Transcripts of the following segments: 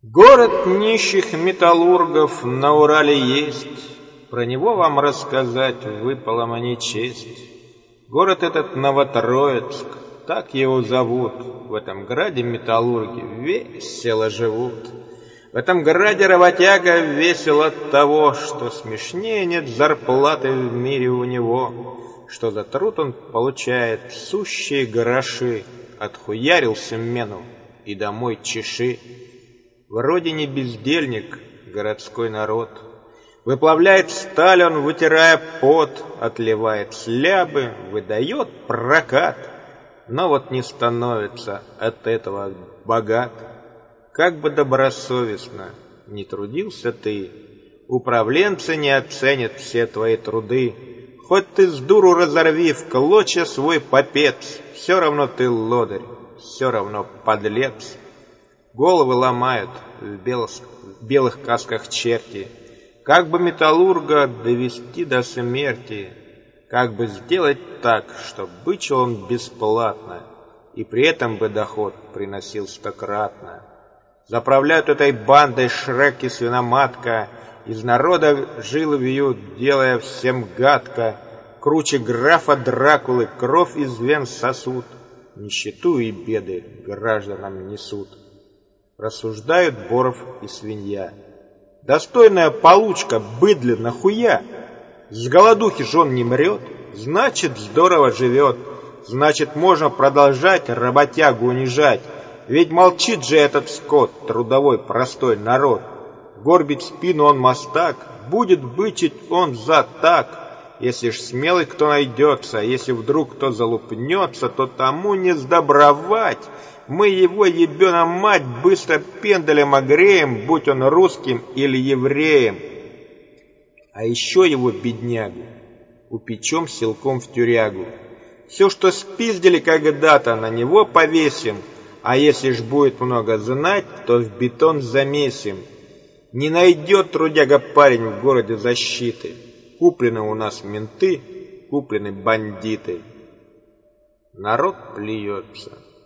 Город нищих металлургов на Урале есть, про него вам рассказать выпала мне честь. Город этот Новотроицк, так его зовут, в этом граде металлурги весело живут. В этом граде работяга весел от того, что смешнее нет зарплаты в мире у него, что за труд он получает сущие гроши, отхуярился мену и домой чеши. Вроде не бездельник городской народ, выплавляет сталь он, вытирая пот, отливает слябы, выдает прокат, но вот не становится от этого богат. Как бы добросовестно не трудился ты, управленцы не оценят все твои труды. Хоть ты с дуру разорви в клочья свой попец, все равно ты лодырь, все равно подлец. Головы ломают в белых касках черти, как бы металлурга довести до смерти, как бы сделать так, чтоб бычил он бесплатно, и при этом бы доход приносил стократно. Заправляют этой бандой Шрек и Свиноматка, из народа жилы вьют, делая всем гадко, круче графа Дракулы кровь из вен сосуд, нищету и беды гражданам несут. Рассуждают Боров и свинья. Достойная получка, быдле, нахуя? С голодухи ж он не мрет, значит, здорово живет, значит, можно продолжать работягу унижать. Ведь молчит же этот скот, трудовой простой народ. Горбить спину он мастак, будет бычить он за так. Если ж смелый кто найдется, если вдруг кто залупнется, то тому не сдобровать. Мы его, ебена мать, быстро пендалем огреем, будь он русским или евреем. А еще его, беднягу, упечем силком в тюрягу. Все, что спиздили когда-то, на него повесим, а если ж будет много знать, то в бетон замесим. Не найдет трудяга парень в городе защиты. Куплены у нас менты, куплены бандиты. Народ плюется.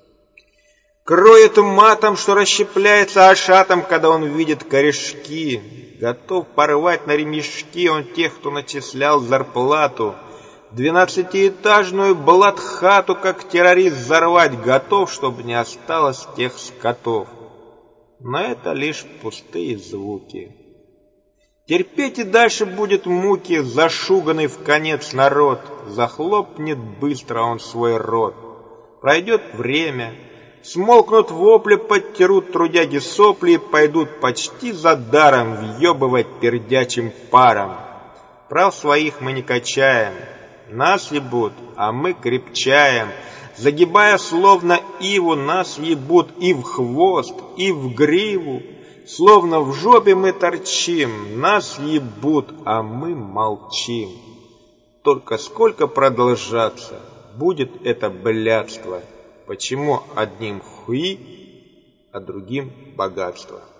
Кроет матом, что расщепляется ашатом, когда он видит корешки. Готов порвать на ремешки он тех, кто начислял зарплату. 12-этажную блатхату, как террорист, взорвать готов, чтобы не осталось тех скотов. Но это лишь пустые звуки. Терпеть и дальше будет муки, зашуганный в конец народ. Захлопнет быстро он свой рот. Пройдет время, смолкнут вопли, подтерут трудяги сопли и пойдут почти за даром въебывать пердячим паром. Прав своих мы не качаем, нас ебут, а мы крепчаем. Загибая словно иву, нас ебут и в хвост, и в гриву. Словно в жопе мы торчим, нас ебут, а мы молчим. Только сколько продолжаться будет это блядство? Почему одним хуи, а другим богатство?